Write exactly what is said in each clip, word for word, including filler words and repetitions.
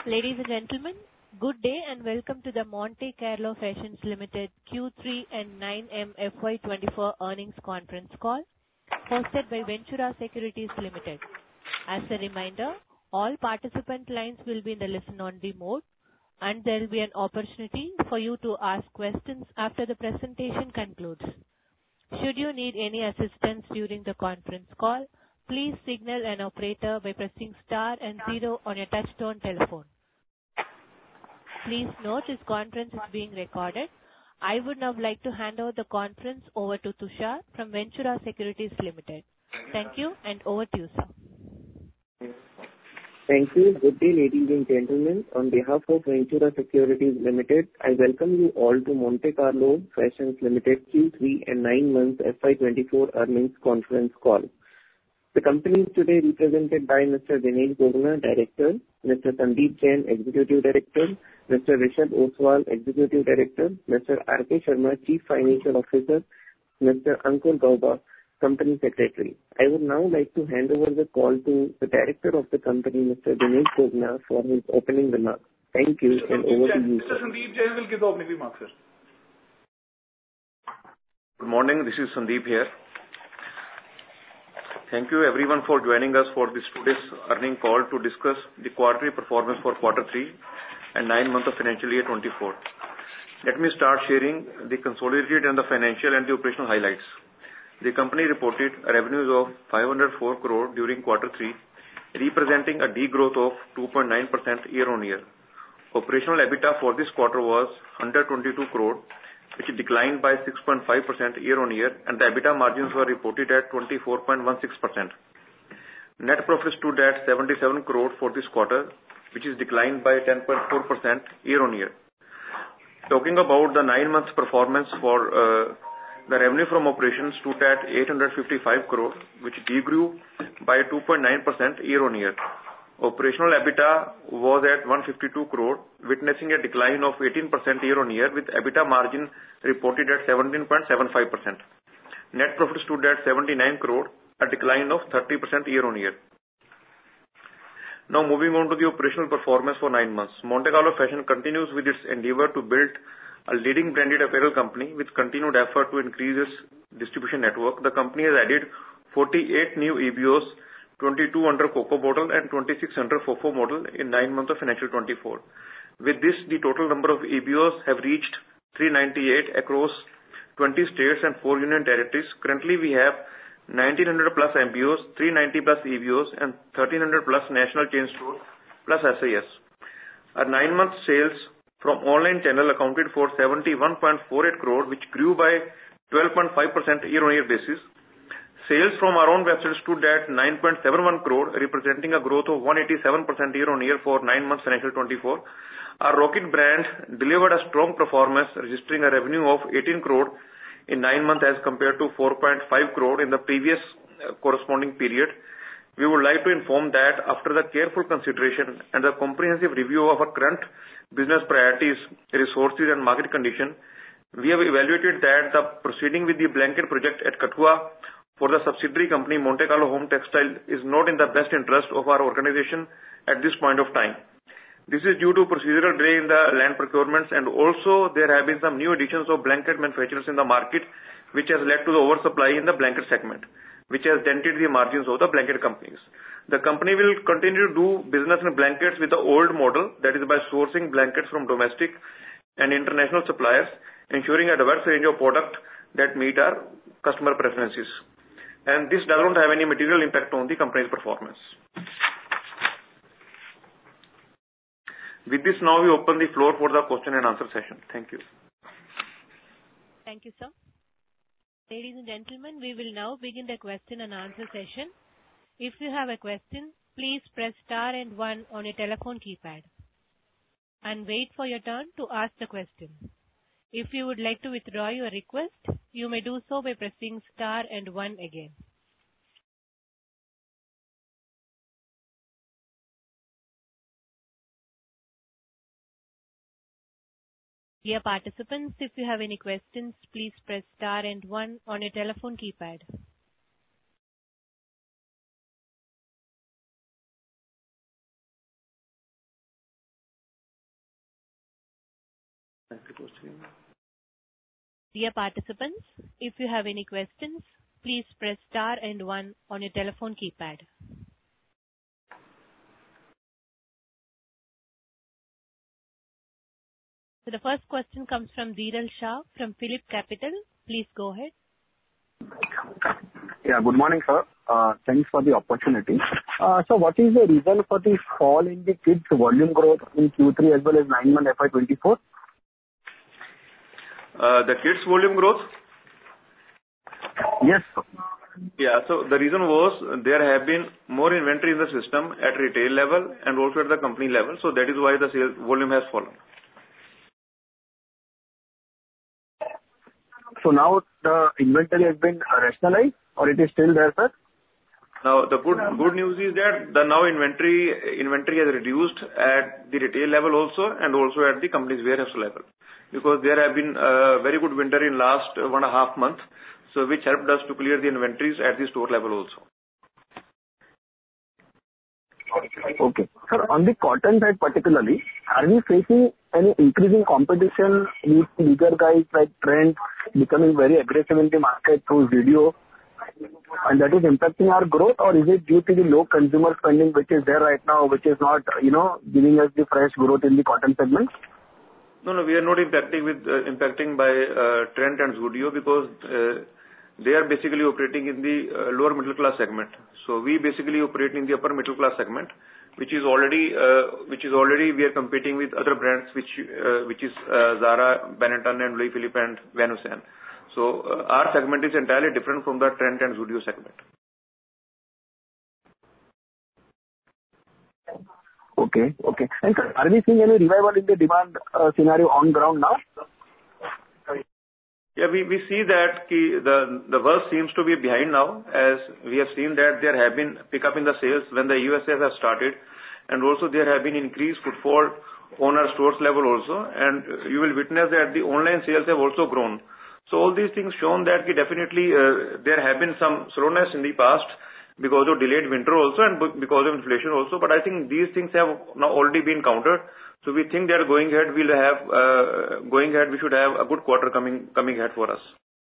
Ladies and gentlemen, good day and welcome to the Monte Carlo Fashions Limited Q three and nine M F Y twenty-four earnings conference call hosted by Ventura Securities Limited. As a reminder, all participant lines will be in the listen-only mode, and there will be an opportunity for you to ask questions after the presentation concludes. Should you need any assistance during the conference call, please signal an operator by pressing star and zero on your touchtone telephone. Please note this conference is being recorded. I would now like to hand over the conference over to Tushar from Ventura Securities Limited. Thank you, and over to you, sir. Thank you. Good day, ladies and gentlemen. On behalf of Ventura Securities Limited, I welcome you all to Monte Carlo Fashions Limited Q three and nine months F Y twenty-four earnings conference call. The company is today represented by Mister Dinesh Bogna, Director, Mister Sandeep Jain, Executive Director, Mister Rishabh Oswal, Executive Director, Mister R K Sharma, Chief Financial Officer, Mister Ankur Gauba, Company Secretary. I would now like to hand over the call to the Director of the company, Mister Dinesh Bogna, for his opening remarks. Thank you, and over to you, sir. Mister Sandeep Jain will give the opening remarks, sir. Good morning, this is Sandeep here. Thank you everyone for joining us for this today's earning call to discuss the quarterly performance for quarter three and nine months of financial year twenty-four. Let me start sharing the consolidated and the financial and the operational highlights. The company reported revenues of five hundred four crore during quarter three, representing a degrowth of two point nine percent year-on-year. Operational EBITDA for this quarter was one hundred twenty-two crore, which declined by six point five percent year-on-year, and the EBITDA margins were reported at twenty-four point one six percent. Net profit stood at seventy-seven crore for this quarter, which is declined by ten point four percent year-on-year. Talking about the nine months performance for uh, the revenue from operations stood at eight hundred fifty-five crore, which degrew by two point nine percent year-on-year. Operational EBITDA was at one hundred fifty-two crore, witnessing a decline of eighteen percent year-on-year, with EBITDA margin reported at seventeen point seven five percent. Net profit stood at seventy-nine crore, a decline of thirty percent year-on-year. Now moving on to the operational performance for nine months. Monte Carlo Fashion continues with its endeavor to build a leading branded apparel company with continued effort to increase its distribution network. The company has added forty-eight new E B Os, twenty-two under Coco model and twenty-six under Fofo model in nine months of financial twenty-four. With this, the total number of E B Os have reached three hundred ninety-eight across twenty states and four union territories. Currently, we have nineteen hundred plus M B Os, three hundred ninety plus E B Os and thirteen hundred plus national chain stores plus S A S. Our nine-month sales from online channel accounted for seventy-one point four eight crore, which grew by twelve point five percent year-on-year basis. Sales from our own website stood at nine point seven one crore, representing a growth of one hundred eighty-seven percent year-on-year for nine months financial twenty-four. Our Rocket brand delivered a strong performance, registering a revenue of eighteen crore in nine months as compared to four point five crore in the previous corresponding period. We would like to inform that after the careful consideration and the comprehensive review of our current business priorities, resources and market condition, we have evaluated that the proceeding with the blanket project at Kathua for the subsidiary company Monte Carlo Home Textile is not in the best interest of our organization at this point of time. This is due to procedural delay in the land procurements, and also there have been some new additions of blanket manufacturers in the market, which has led to the oversupply in the blanket segment, which has dented the margins of the blanket companies. The company will continue to do business in blankets with the old model, that is by sourcing blankets from domestic and international suppliers, ensuring a diverse range of product that meet our customer preferences. And this does not have any material impact on the company's performance. With this, now we open the floor for the question and answer session. Thank you. Thank you, sir. Ladies and gentlemen, we will now begin the question and answer session. If you have a question, please press star and one on your telephone keypad and wait for your turn to ask the question. If you would like to withdraw your request, you may do so by pressing star and one again. Dear participants, if you have any questions, please press star and one on your telephone keypad. Dear participants, if you have any questions, please press star and one on your telephone keypad. So the first question comes from Dhiral Shah from Phillip Capital. Please go ahead. Yeah, good morning, sir. Uh, thanks for the opportunity. Uh, so what is the reason for the fall in the kids volume growth in Q three as well as nine month F Y twenty-four? Uh, the kids volume growth? Yes, sir. Yeah, so the reason was there have been more inventory in the system at retail level and also at the company level. So that is why the sales volume has fallen. So now the inventory has been rationalized or it is still there, sir? Now the good good news is that the now inventory inventory has reduced at the retail level also and also at the company's warehouse level, because there have been a very good winter in last one and a half month, so which helped us to clear the inventories at the store level also. Okay. Sir, on the cotton side particularly, are we facing any increasing competition with bigger guys like Trent becoming very aggressive in the market through video, and that is impacting our growth, or is it due to the low consumer spending which is there right now, which is not, you know, giving us the fresh growth in the cotton segment? No, no, we are not impacting with uh, impacting by uh, Trent and Zudio, because uh, they are basically operating in the uh, lower middle class segment. So we basically operate in the upper middle class segment, which is already uh, which is already we are competing with other brands, which uh, which is uh, Zara, Benetton, and Louis Philippe and Van Heusen. So uh, our segment is entirely different from the Trent and Zudio segment. Okay, okay. And sir, are we seeing any revival in the demand uh, scenario on ground now? Yeah, we, we see that ki the, the worst seems to be behind now, as we have seen that there have been pickup in the sales when the U S A has started, and also there have been increased footfall on our stores level also, and you will witness that the online sales have also grown. So all these things shown that ki definitely uh, there have been some slowness in the past because of delayed winter also and because of inflation also, but I think these things have now already been countered. So we think that going ahead, we'll have, uh, going ahead, we should have a good quarter coming, coming ahead for us.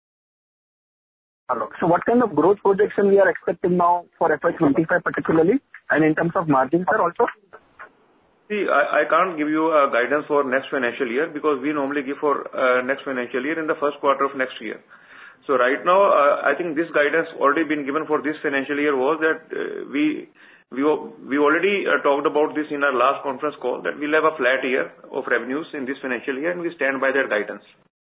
So what kind of growth projection we are expecting now for F Y twenty-five particularly, and in terms of margins, sir, also? See, I, I can't give you a guidance for next financial year, because we normally give for uh, next financial year in the first quarter of next year. So right now, uh, I think this guidance already been given for this financial year was that uh, we We we already uh, talked about this in our last conference call, that we'll have a flat year of revenues in this financial year, and we stand by that guidance.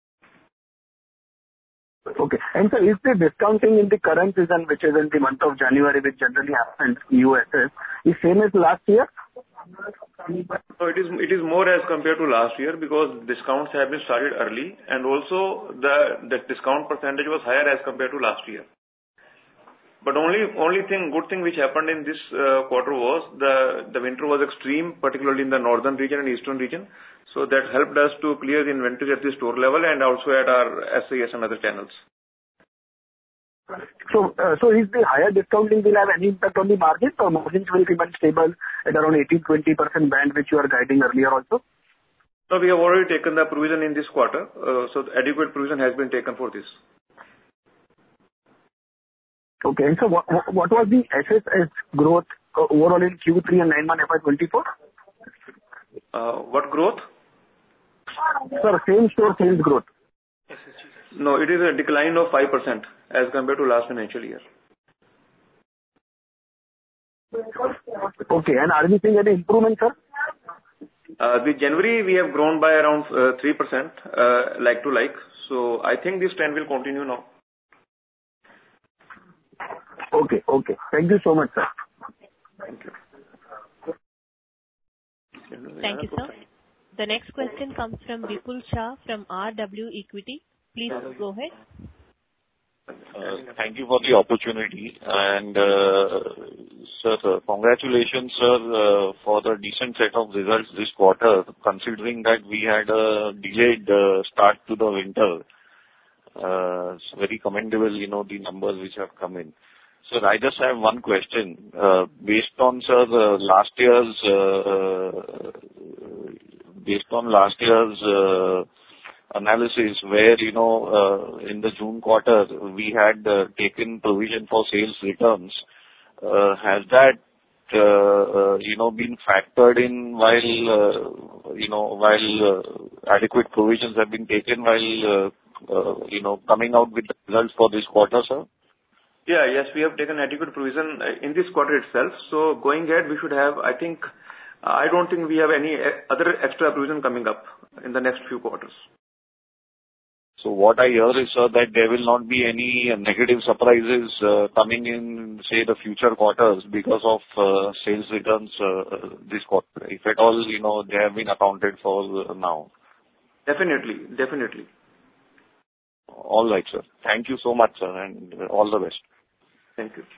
Okay. And so is the discounting in the current season, which is in the month of January, which generally happens in U S S, is same as last year? So it is it is more as compared to last year, because discounts have been started early, and also the the discount percentage was higher as compared to last year. But only only thing good thing which happened in this uh, quarter was the the winter was extreme, particularly in the northern region and eastern region. So that helped us to clear the inventory at the store level and also at our S A S and other channels. So, uh, so is the higher discounting will have any impact on the margins, or margins will remain stable at around eighteen to twenty percent band, which you are guiding earlier also? So we have already taken the provision in this quarter. Uh, so adequate provision has been taken for this. Okay. And so what, what was the S S S growth uh, overall in Q three and nine month F Y twenty-four? Uh, what growth? Sir, same store sales growth. No, it is a decline of five percent as compared to last financial year. Okay. And are we seeing any improvement, sir? Uh, the January we have grown by around uh, three percent uh, like to like. So I think this trend will continue now. Okay, okay. Thank you so much, sir. Thank you. Thank you, sir. The next question comes from Vipul Shah from R W Equity. Please go ahead. Uh, thank you for the opportunity, and uh, sir, uh, congratulations, sir, uh, for the decent set of results this quarter, considering that we had a delayed uh, start to the winter. Uh, it's very commendable, you know, the numbers which have come in. Sir, I just have one question. Uh, based on, sir, uh, last year's, uh, based on last year's uh, analysis where, you know, uh, in the June quarter, we had uh, taken provision for sales returns. Uh, has that, uh, uh, you know, been factored in while, uh, you know, while uh, adequate provisions have been taken while, uh, uh, you know, coming out with the results for this quarter, sir? Yeah, yes, we have taken adequate provision in this quarter itself. So going ahead, we should have, I think, I don't think we have any other extra provision coming up in the next few quarters. So what I hear is, sir, that there will not be any negative surprises uh, coming in, say, the future quarters because of uh, sales returns uh, this quarter. If at all, you know, they have been accounted for uh, now. Definitely, definitely. All right, sir. Thank you so much, sir, and uh, all the best. Thank you.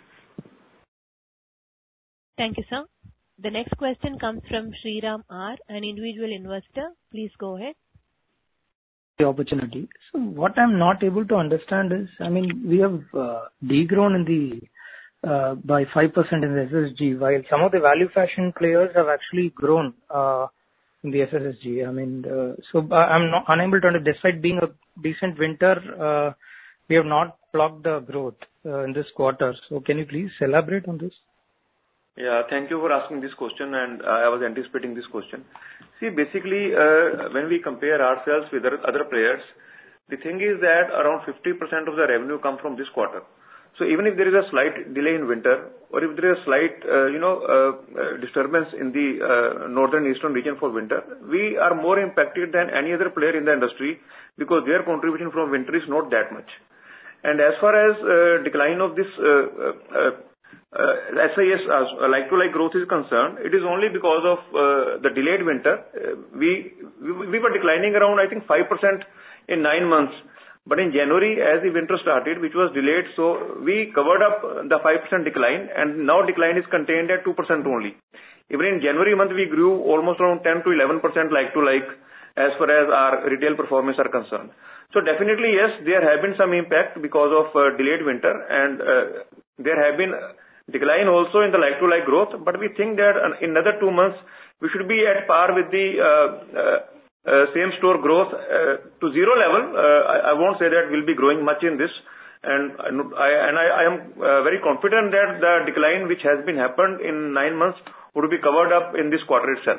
Thank you, sir. The next question comes from Sriram R, an individual investor. Please go ahead. The opportunity. So what I'm not able to understand is, I mean, we have uh, degrown in the uh, by five percent in the S S G, while some of the value fashion players have actually grown uh, in the S S G. I mean, uh, so uh, I'm not unable to understand. Despite being a decent winter, uh, we have not clocked the growth uh, in this quarter. So can you please elaborate on this? Yeah, thank you for asking this question, and uh, I was anticipating this question. See, basically, uh, when we compare ourselves with other players, the thing is that around fifty percent of the revenue comes from this quarter. So even if there is a slight delay in winter, or if there is a slight, uh, you know, uh, uh, disturbance in the uh, northern eastern region for winter, we are more impacted than any other player in the industry because their contribution from winter is not that much. And as far as uh, decline of this uh, uh, Uh, S I S uh, like-to-like growth is concerned, it is only because of uh, the delayed winter. Uh, we, we we were declining around, I think, five percent in nine months. But in January, as the winter started, which was delayed, so we covered up the five percent decline, and now decline is contained at two percent only. Even in January month, we grew almost around ten to eleven percent like-to-like as far as our retail performance are concerned. So definitely, yes, there have been some impact because of uh, delayed winter, and uh, there have been decline also in the like-to-like growth, but we think that in another two months, we should be at par with the uh, uh, uh, same-store growth uh, to zero level. Uh, I, I won't say that we'll be growing much in this, and I, and I, I am uh, very confident that the decline which has been happened in nine months would be covered up in this quarter itself.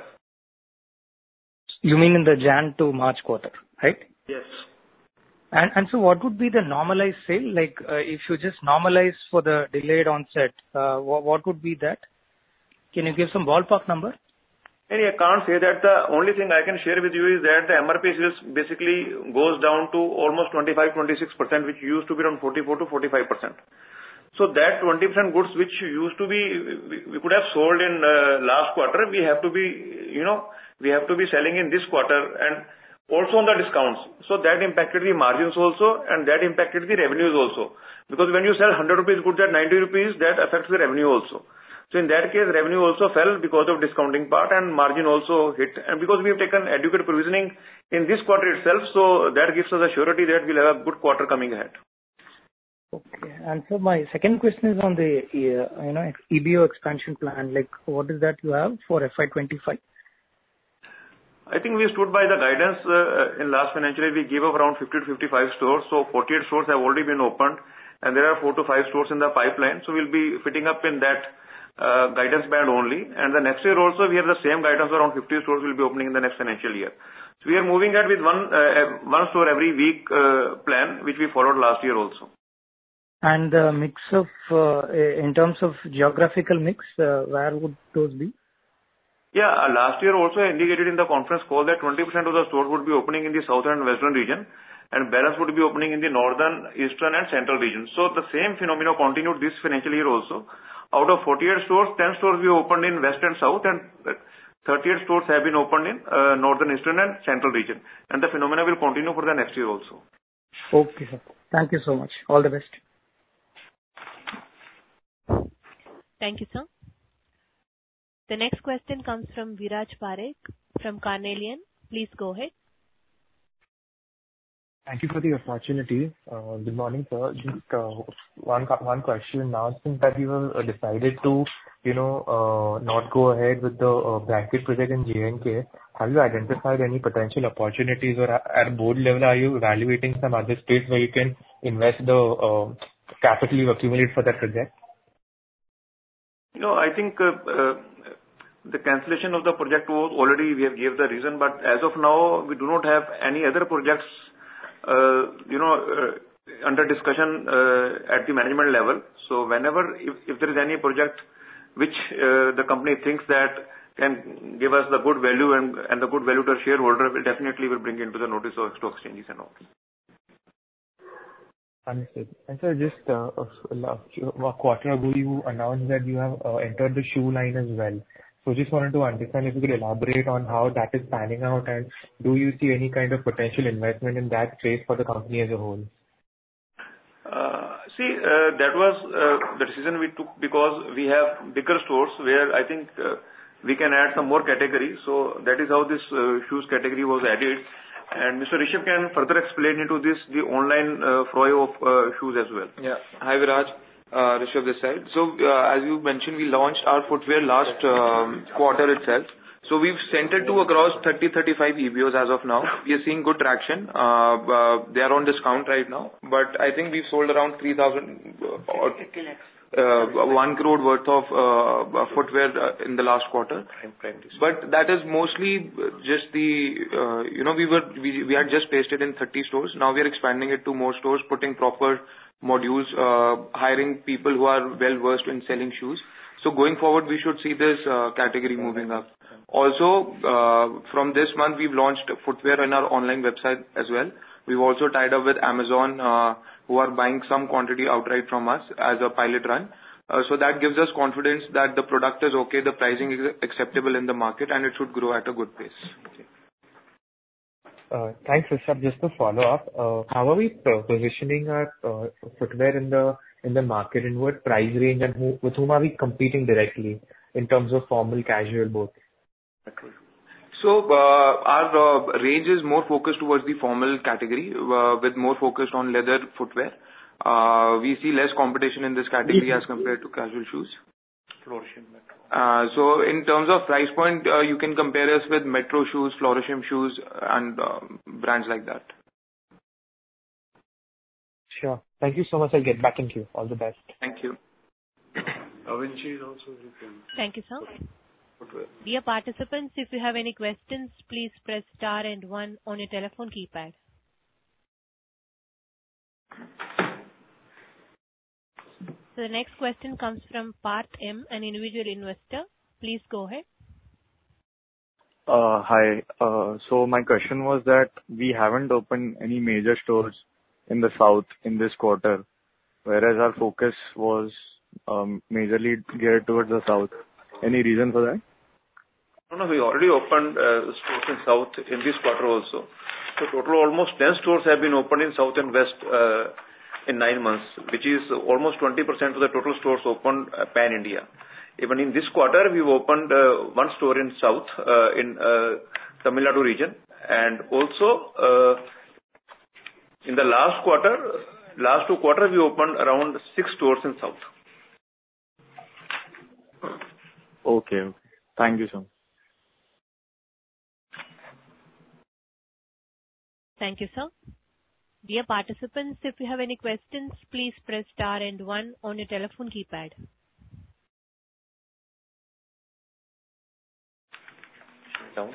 You mean in the Jan to March quarter, right? Yes. And, and so what would be the normalized sale? Like, uh, if you just normalize for the delayed onset, uh, what, what would be that? Can you give some ballpark number? And I can't say that. The only thing I can share with you is that the M R P sales basically goes down to almost twenty-five to twenty-six percent, which used to be around forty-four to forty-five percent. So that twenty percent goods which used to be, we, we could have sold in uh, last quarter, we have to be, you know, we have to be selling in this quarter, and also on the discounts. So that impacted the margins also, and that impacted the revenues also. Because when you sell one hundred rupees goods at ninety rupees, that affects the revenue also. So in that case, revenue also fell because of discounting part, and margin also hit. And because we have taken adequate provisioning in this quarter itself, so that gives us a surety that we'll have a good quarter coming ahead. Okay. And so my second question is on the, uh, you know, E B O expansion plan. Like, what is that you have for F Y twenty-five? I think we stood by the guidance uh, in last financial year. We gave up around fifty to fifty-five stores. So forty-eight stores have already been opened, and there are four to five stores in the pipeline. So we'll be fitting up in that uh, guidance band only. And the next year also, we have the same guidance, around fifty stores will be opening in the next financial year. So we are moving ahead with one, uh, one store every week uh, plan, which we followed last year also. And the mix of, uh, in terms of geographical mix, uh, where would those be? Yeah, uh, last year also I indicated in the conference call that twenty percent of the stores would be opening in the southern and western region, and balance would be opening in the northern, eastern and central region. So the same phenomena continued this financial year also. Out of forty-eight stores, ten stores we opened in west and south, and thirty-eight stores have been opened in uh, northern, eastern and central region. And the phenomena will continue for the next year also. Okay, sir. Thank you so much. All the best. Thank you, sir. The next question comes from Viraj Parekh from Carnelian. Please go ahead. Thank you for the opportunity. Uh, Good morning, sir. Just uh, one one question. Now, since that you have uh, decided to, you know, uh, not go ahead with the uh, blanket project in J and K, have you identified any potential opportunities, or a- at board level, are you evaluating some other states where you can invest the uh, capital you accumulate for that project? No, I think uh, uh, the cancellation of the project was already we have gave the reason, but as of now, we do not have any other projects, uh, you know, uh, under discussion uh, at the management level. So whenever, if, if there is any project which uh, the company thinks that can give us the good value and, and the good value to shareholder, will definitely will bring into the notice of stock exchanges and all. Understood. And sir, just uh, a a quarter ago, you announced that you have uh, entered the shoe line as well. So just wanted to understand if you could elaborate on how that is panning out, and do you see any kind of potential investment in that space for the company as a whole? Uh, see, uh, that was uh, the decision we took because we have bigger stores where I think uh, we can add some more categories. So that is how this uh, shoes category was added. And Mister Rishabh can further explain into this the online uh, flow of uh, shoes as well. Yeah. Hi, Viraj. Uh, Rishabh this side. So, uh, as you mentioned, we launched our footwear last um, quarter itself. So we've sent it to across thirty to thirty-five E B Os as of now. We are seeing good traction. Uh, uh, they are on discount right now, but I think we've sold around three thousand uh, or uh, one crore worth of uh, footwear uh, in the last quarter. But that is mostly just the, uh, you know, we were we, we had just placed it in thirty stores. Now we are expanding it to more stores, putting proper modules, uh, hiring people who are well versed in selling shoes. So going forward, we should see this uh, category moving up. Also, uh, from this month, we've launched footwear in our online website as well. We've also tied up with Amazon, uh, who are buying some quantity outright from us as a pilot run. Uh, so that gives us confidence that the product is okay, the pricing is acceptable in the market, and it should grow at a good pace. Okay. Uh, Thanks, Rishabh. Just to follow up, uh, how are we uh, positioning our uh, footwear in the in the market, in what price range, and who, with whom are we competing directly in terms of formal, casual, both? So, uh, our uh, range is more focused towards the formal category, uh, with more focused on leather footwear. Uh, we see less competition in this category as compared to casual shoes. Uh, so in terms of price point, uh, you can compare us with Metro shoes, Florishem shoes, and uh, brands like that. Sure. Thank you so much. I'll get back into you. All the best. Thank you. Avinci is also very famous. Thank you, sir. Dear participants, if you have any questions, please press star and one on your telephone keypad. So the next question comes from Parth M, an individual investor. Please go ahead. Uh, hi. Uh, so my question was that we haven't opened any major stores in the south in this quarter, whereas our focus was um, majorly geared towards the south. Any reason for that? No, no, we already opened uh, stores in south in this quarter also. So total almost ten stores have been opened in south and west uh, in nine months, which is almost twenty percent of the total stores opened uh, pan-India. Even in this quarter, we've opened uh, one store in south, uh, in uh, Tamil Nadu region, and also uh, in the last quarter, last two quarters, we opened around six stores in south. Okay, okay. Thank you so much. Thank you, sir. Dear participants, if you have any questions, please press star and one on your telephone keypad. So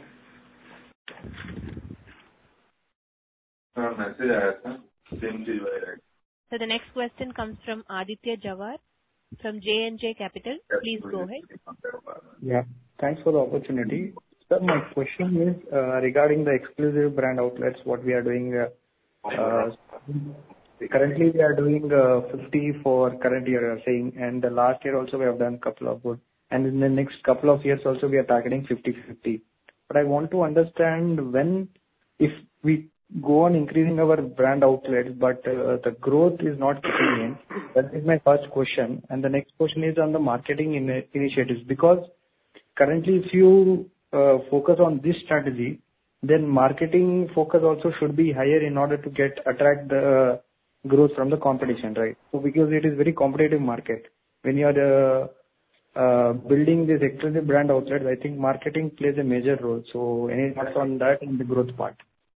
the next question comes from Aditya Jawar from J and J Capital. Please go ahead. Yeah, thanks for the opportunity. Sir, my question is uh, regarding the exclusive brand outlets, what we are doing. Uh, uh, currently, we are doing uh, fifty for current year, you are saying, and the last year also we have done a couple of good. And in the next couple of years also we are targeting fifty fifty. But I want to understand when, if we go on increasing our brand outlets, but uh, the growth is not kicking in. That is my first question. And the next question is on the marketing in initiatives, because currently if you uh, focus on this strategy, then marketing focus also should be higher in order to get attract the growth from the competition, right? So because it is very competitive market. When you are uh, uh, building this exclusive brand outlets, I think marketing plays a major role. So any thoughts on that and the growth part?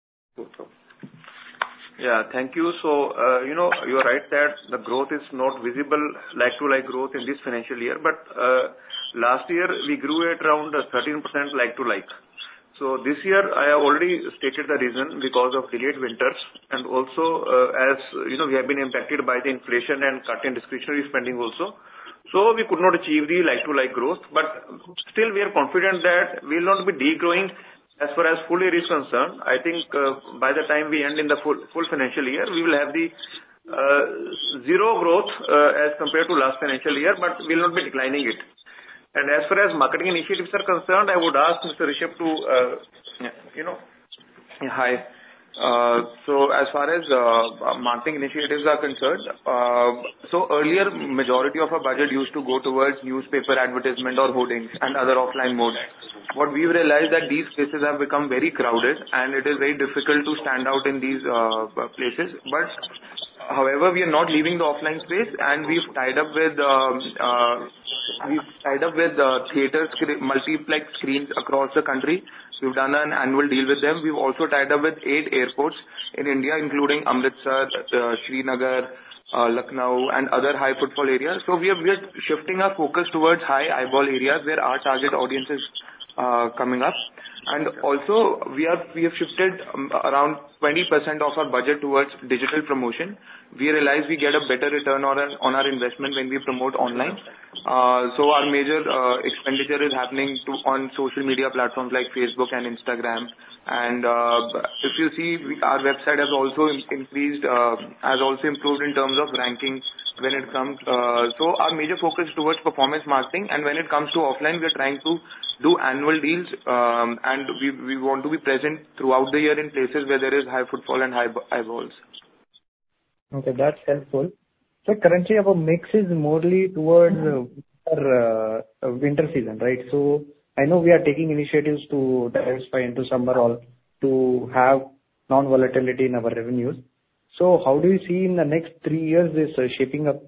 Yeah, thank you. So, uh, you know, you're right that the growth is not visible like-to-like growth in this financial year, but uh, last year we grew at around thirteen percent like-to-like. So this year I have already stated the reason because of delayed winters, and also uh, as, you know, we have been impacted by the inflation and cut in discretionary spending also. So we could not achieve the like-to-like growth, but still we are confident that we will not be degrowing as far as full year is concerned. I think uh, by the time we end in the full, full financial year, we will have the uh, zero growth uh, as compared to last financial year, but we will not be declining it. And as far as marketing initiatives are concerned, I would ask Mister Rishabh to, uh, you know. Yeah, hi. Uh, so as far as uh, marketing initiatives are concerned, uh, so earlier majority of our budget used to go towards newspaper advertisement or hoardings and other offline modes. What we've realized that these places have become very crowded and it is very difficult to stand out in these uh, places. But however, we are not leaving the offline space, and we've tied up with uh, uh, we've tied up with uh, theatre scre- multiplex screens across the country. We've done an annual deal with them. We've also tied up with eight airports in India, including Amritsar, uh, Srinagar, uh, Lucknow, and other high footfall areas. So we are, we are shifting our focus towards high eyeball areas where our target audience is uh, coming up. And also, we are we have shifted um, around twenty percent of our budget towards digital promotion. We realize we get a better return on our, on our investment when we promote online. Uh, so our major uh, expenditure is happening to, on social media platforms like Facebook and Instagram. And uh, if you see, we, our website has also increased, uh, has also improved in terms of ranking when it comes. Uh, so our major focus is towards performance marketing. And when it comes to offline, we are trying to do annual deals, um, and we, we want to be present throughout the year in places where there is high footfall and high eyeballs. Okay, that's helpful. So currently our mix is morely towards uh, uh, winter season, right? So I know we are taking initiatives to diversify into summer all to have non-volatility in our revenues. So how do you see in the next three years this uh, shaping up?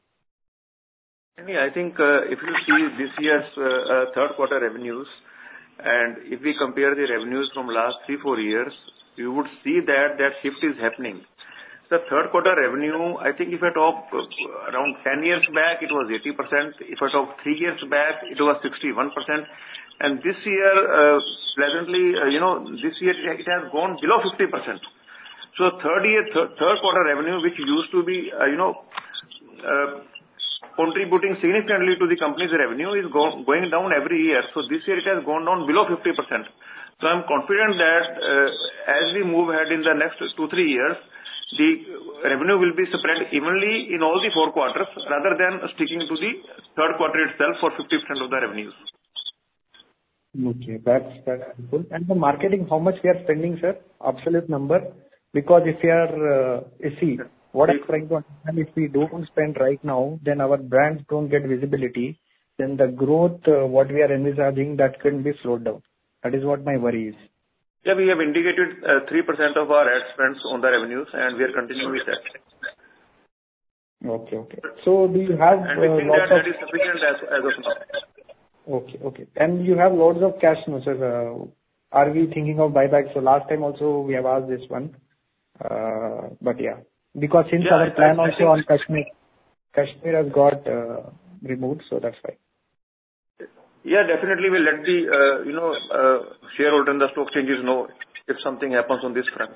I think uh, if you see this year's uh, uh, third quarter revenues, and if we compare the revenues from last three, four years, you would see that that shift is happening. The third quarter revenue, I think if I talk uh, around ten years back, it was eighty percent. If I talk three years back, it was sixty-one percent. And this year, uh, pleasantly, uh, you know, this year it has gone below fifty percent. So third year, th- third quarter revenue, which used to be, uh, you know, uh, contributing significantly to the company's revenue, is go- going down every year. So this year it has gone down below fifty percent. So I'm confident that uh, as we move ahead in the next two, three years, the revenue will be spread evenly in all the four quarters rather than sticking to the third quarter itself for fifty percent of the revenues. Okay, that's, that's helpful. And the marketing, how much we are spending, sir? Absolute number? Because if we are, uh, you see, what I'm trying to understand, if we don't spend right now, then our brands don't get visibility, then the growth, uh, what we are envisaging, that can be slowed down. That is what my worry is. Yeah, we have indicated uh, three percent of our ad spends on the revenues, and we are continuing with that. Okay, okay. So do you have and we uh, think lots that of... that is sufficient as, as of now. Okay, okay. And you have lots of cash, no, sir. Uh, are we thinking of buyback? So last time also we have asked this one. Uh, but yeah, because since yeah, our plan I, I also on Kashmir, Kashmir has got uh, removed, so that's why. Yeah, definitely we'll let the, uh, you know, uh, shareholder and the stock exchanges know if something happens on this front.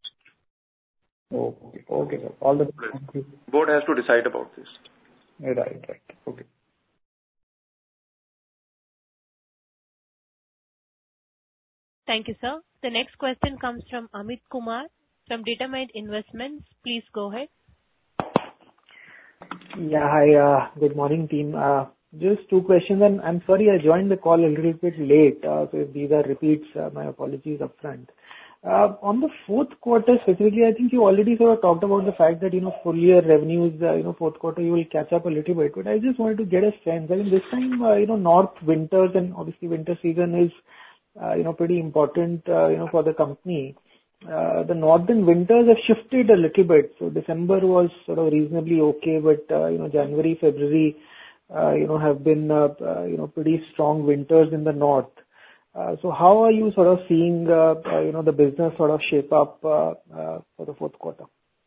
Okay, okay, sir. All the best. Thank you. Board has to decide about this. Right, right. Okay. Thank you, sir. The next question comes from Amit Kumar from Determined Investments. Please go ahead. Yeah, hi. Uh, good morning, team. Uh, just two questions, and I'm sorry I joined the call a little bit late. Uh, so if these are repeats, uh, my apologies upfront. Uh, on the fourth quarter specifically, I think you already sort of talked about the fact that, you know, full year revenues, uh, you know, fourth quarter you will catch up a little bit. But I just wanted to get a sense. I mean, this time, uh, you know, north winters and obviously winter season is uh, you know, pretty important, uh, you know, for the company. Uh, the northern winters have shifted a little bit. So December was sort of reasonably okay, but, uh, you know, January, February, uh, you know, have been, uh, uh, you know, pretty strong winters in the north. Uh, so how are you sort of seeing, uh, uh, you know, the business sort of shape up, uh, uh, for the fourth quarter?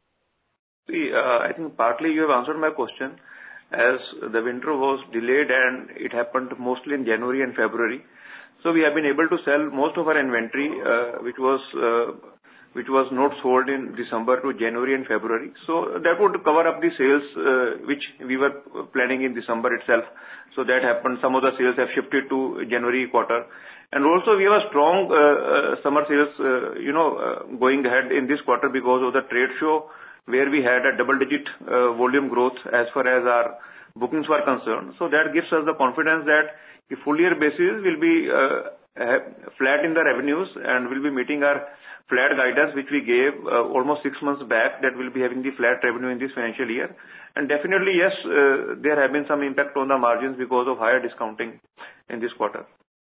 See, uh, I think partly you have answered my question, as the winter was delayed and it happened mostly in January and February. So we have been able to sell most of our inventory, uh, which was, uh, which was not sold in December to January and February. So that would cover up the sales, uh, which we were planning in December itself. So that happened. Some of the sales have shifted to January quarter. And also we have a strong, uh, uh, summer sales, uh, you know, uh, going ahead in this quarter because of the trade show, where we had a double digit, uh, volume growth as far as our bookings were concerned. So that gives us the confidence that the full year basis will be, uh, flat in the revenues and will be meeting our flat guidance, which we gave uh, almost six months back, that we'll be having the flat revenue in this financial year. And definitely, yes, uh, there have been some impact on the margins because of higher discounting in this quarter.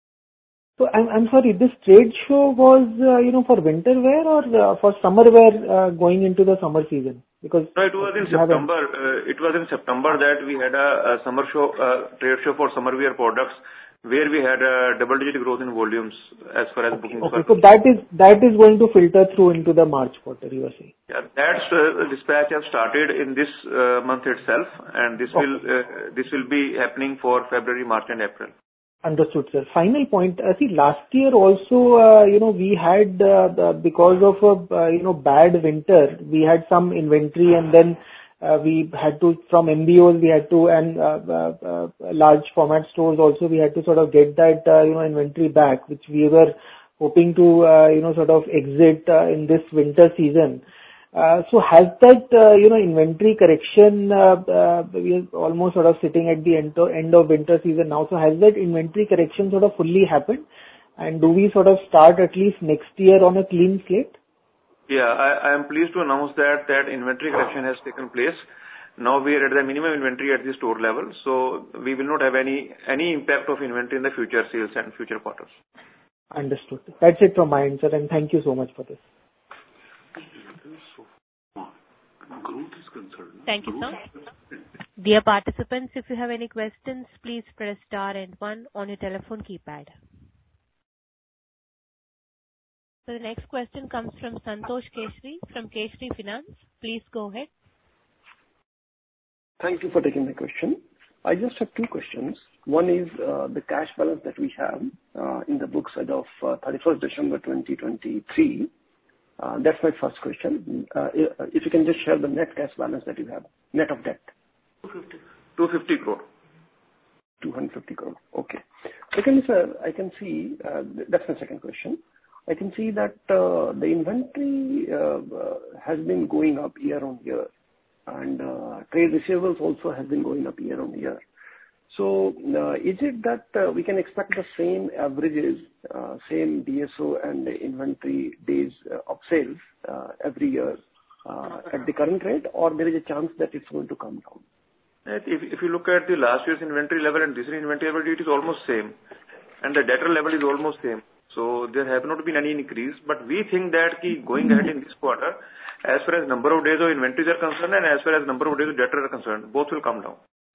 So I'm, I'm sorry, this trade show was, uh, you know, for winter wear or uh, for summer wear uh, going into the summer season? Because no, it was in September. Uh, it was in September that we had a, a summer show, uh, trade show for summer wear products, where we had a double-digit growth in volumes as far as okay, bookings okay. were. So that is that is going to filter through into the March quarter, you are saying? Yeah, that uh, dispatch has started in this uh, month itself, and this okay. will uh, this will be happening for February, March, and April. Understood, sir. Final point. Uh, see, last year also, uh, you know, we had uh, the, because of a uh, you know bad winter, we had some inventory, and then uh, we had to from M B Os we had to and uh, uh, uh, large format stores also we had to sort of get that uh, you know inventory back, which we were hoping to uh, you know sort of exit uh, in this winter season. Uh, so has that, uh, you know, inventory correction, uh, uh, we are almost sort of sitting at the end of, end of winter season now. So has that inventory correction sort of fully happened? And do we sort of start at least next year on a clean slate? Yeah, I, I am pleased to announce that that inventory correction has taken place. Now we are at the minimum inventory at the store level. So we will not have any, any impact of inventory in the future sales and future quarters. Understood. That's it from my end, sir. And thank you so much for this. Growth is concerned. Thank you, sir. Dear participants, if you have any questions, please press star and one on your telephone keypad. So the next question comes from Santosh Keshri from Keshri Finance. Please go ahead. Thank you for taking my question. I just have two questions. One is uh, the cash balance that we have uh, in the books as of uh, thirty-first December twenty twenty-three. Uh, that's my first question. Uh, if you can just share the net cash balance that you have, net of debt. two hundred fifty. two hundred fifty crore. two hundred fifty crore. Okay. Second, sir, I can see, uh, that's my second question. I can see that uh, the inventory uh, uh, has been going up year on year, and uh, trade receivables also has been going up year on year. So, uh, is it that uh, we can expect the same averages, uh, same D S O and the inventory days uh, of sales uh, every year uh, at the current rate, or there is a chance that it's going to come down? If, if you look at the last year's inventory level and this year's inventory level, it is almost same, and the debtor level is almost same. So there have not been any increase, but we think that ki going ahead in this quarter, as far as number of days of inventories are concerned and as far as number of days of debtor are concerned, both will come down.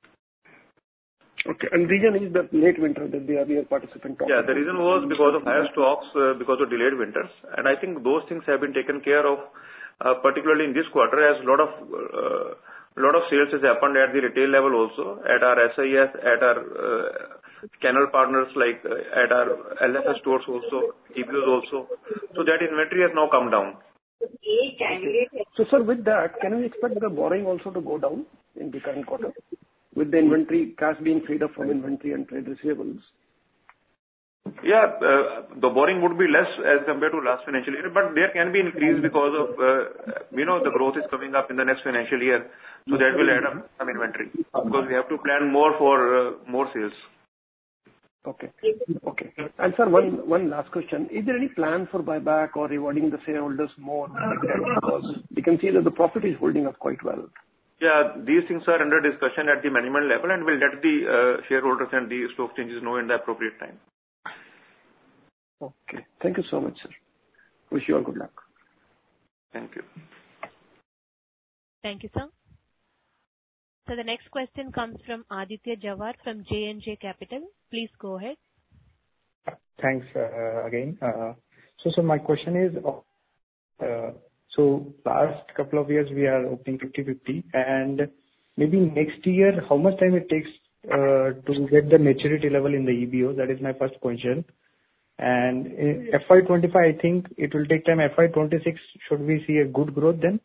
Okay. And reason is the late winter that the earlier participant talked Yeah, the about. reason was because of higher stocks, uh, because of delayed winters. And I think those things have been taken care of, uh, particularly in this quarter, as a lot of, uh, lot of sales has happened at the retail level also, at our S I S, at our, uh, channel partners like uh, at our L F S stores also, E B Os also. So that inventory has now come down. Okay. So sir, with that, can we expect the borrowing also to go down in the current quarter? With the inventory, cash being freed up from inventory and trade receivables? Yeah, uh, the borrowing would be less as compared to last financial year, but there can be increase because of, uh, you know, the growth is coming up in the next financial year. So that will add up some inventory because we have to plan more for uh, more sales. Okay. Okay. And sir, one, one last question. Is there any plan for buyback or rewarding the shareholders more? Because we can see that the profit is holding up quite well. Yeah, these things are under discussion at the management level, and we'll let the uh, shareholders and the stock exchanges know in the appropriate time. Okay. Thank you so much, sir. Wish you all good luck. Thank you. Thank you, sir. So the next question comes from Aditya Jawar from J and J Capital. Please go ahead. Thanks uh, again. Uh, so, so my question is, uh, so last couple of years we are opening fifty fifty, and maybe next year, how much time it takes uh, to get the maturity level in the E B O? That is my first question. And in F Y twenty-five, I think it will take time. F Y twenty-six, should we see a good growth then?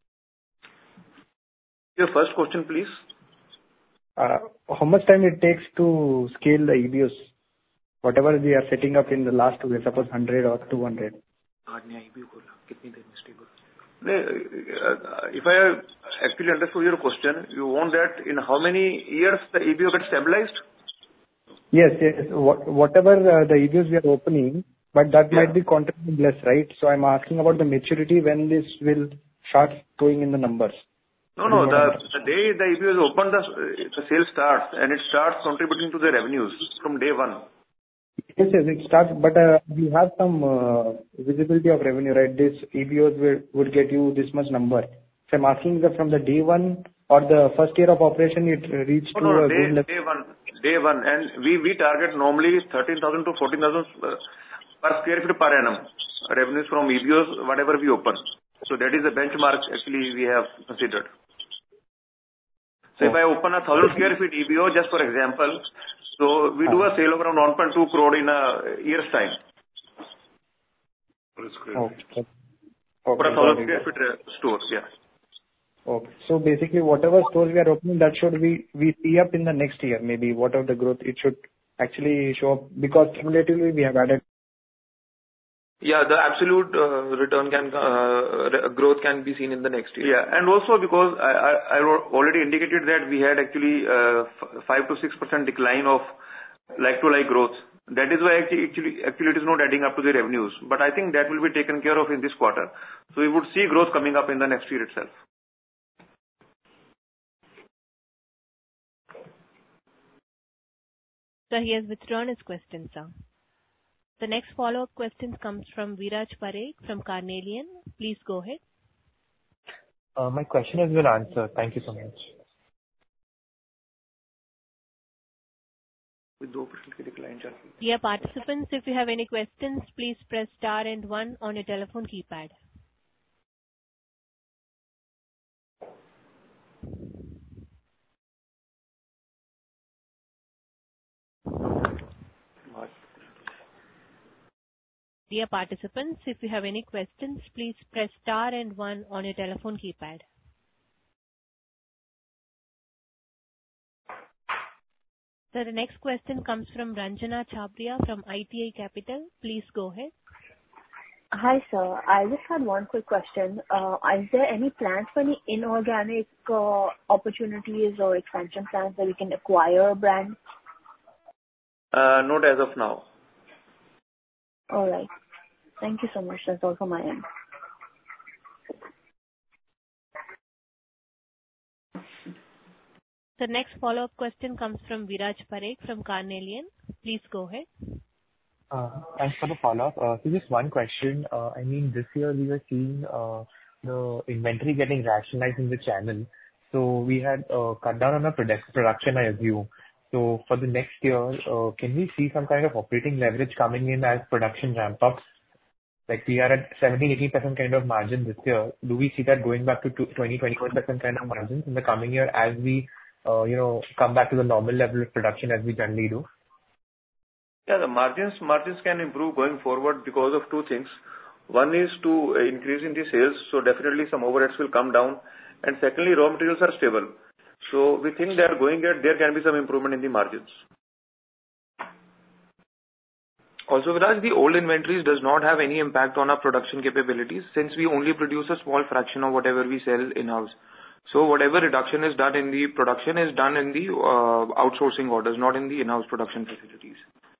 Your first question, please. Uh, how much time it takes to scale the E B Os? Whatever we are setting up in the last two years, suppose one hundred or two hundred. If I actually understood your question, you want that in how many years the E B O gets stabilized? Yes, yes. What, whatever uh, the E B Os we are opening, but that yeah. might be contributing less, right? So I'm asking about the maturity when this will start showing in the numbers. No, no. The, the day the E B O is open, the, the sale starts and it starts contributing to the revenues from day one. Yes, yes, it starts, but uh, we have some uh, visibility of revenue, right? This E B Os will, would get you this much number. So I'm asking that from the day one or the first year of operation, it reached no, to no, a day, good level. Day one, day one, and we, we target normally thirteen thousand to fourteen thousand uh, per square feet per annum revenues from E B Os, whatever we open. So that is the benchmark actually we have considered. So if I open a thousand square feet E B O, just for example, so we do a sale of around one point two crore in a year's time. Okay. Okay. For a thousand square feet store, yeah. Okay. So basically, whatever stores we are opening, that should be we see up in the next year, maybe whatever the growth, it should actually show up because cumulatively we have added. Yeah, the absolute uh, return can uh, growth can be seen in the next year. Yeah, and also because I, I, I already indicated that we had actually uh, five to six percent decline of like-to-like growth. That is why actually, actually actually it is not adding up to the revenues. But I think that will be taken care of in this quarter. So we would see growth coming up in the next year itself. So he has withdrawn his question, sir. The next follow-up question comes from Viraj Parekh from Carnelian. Please go ahead. Uh, my question has been answered. Thank you so much. Dear participants, if you have any questions, please press star and one on your telephone keypad. Dear participants, if you have any questions, please press star and one on your telephone keypad. So the next question comes from Ranjana Chhabria from I T I Capital. Please go ahead. Hi, sir. I just had one quick question. Uh, is there any plans for any inorganic uh, opportunities or expansion plans that we can acquire a brand? Uh, not as of now. All right. Thank you so much. That's all from my end. The next follow-up question comes from Viraj Parekh from Carnelian. Please go ahead. Uh, thanks for the follow-up. Uh, so just one question. Uh, I mean, this year we were seeing uh, the inventory getting rationalized in the channel. So we had uh, cut down on our product production, I assume. So for the next year, uh, can we see some kind of operating leverage coming in as production ramp ups? Like we are at seventeen to eighteen percent kind of margin this year. Do we see that going back to twenty to twenty-one percent kind of margins in the coming year as we, uh, you know, come back to the normal level of production as we generally do? Yeah, the margins margins can improve going forward because of two things. One is to increase in the sales, so definitely some overheads will come down. And secondly, raw materials are stable. So we think that going at there can be some improvement in the margins. Also, Viraj, the old inventories does not have any impact on our production capabilities since we only produce a small fraction of whatever we sell in-house. So whatever reduction is done in the production is done in the uh, outsourcing orders, not in the in-house production facilities.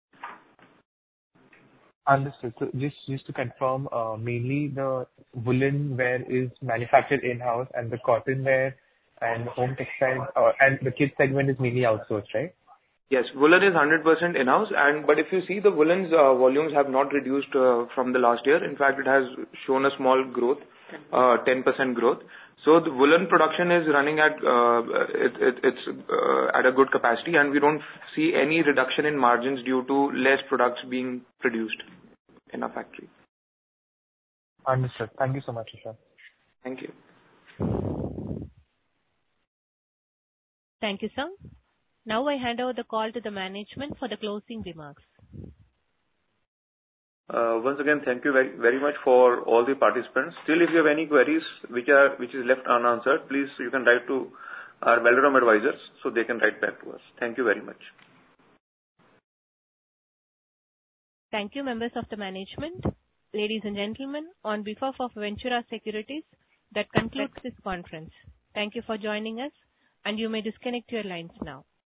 Understood. So just, just to confirm, uh, mainly the woolen wear is manufactured in-house and the cotton wear and home textiles uh, and the kids segment is mainly outsourced, right? Yes, woolen is one hundred percent in-house, and but if you see the woolens uh, volumes have not reduced uh, from the last year. In fact, it has shown a small growth, uh, ten percent growth. So the woolen production is running at uh, it, it, it's uh, at a good capacity, and we don't see any reduction in margins due to less products being produced in our factory. Understood. Thank you so much, Ishan. Thank you. Thank you, sir. Now I hand over the call to the management for the closing remarks. Uh, once again, thank you very, very much for all the participants. Still, if you have any queries which are which is left unanswered, please you can write to our Valorem advisors so they can write back to us. Thank you very much. Thank you, members of the management. Ladies and gentlemen, on behalf of Ventura Securities, that concludes this conference. Thank you for joining us, and you may disconnect your lines now.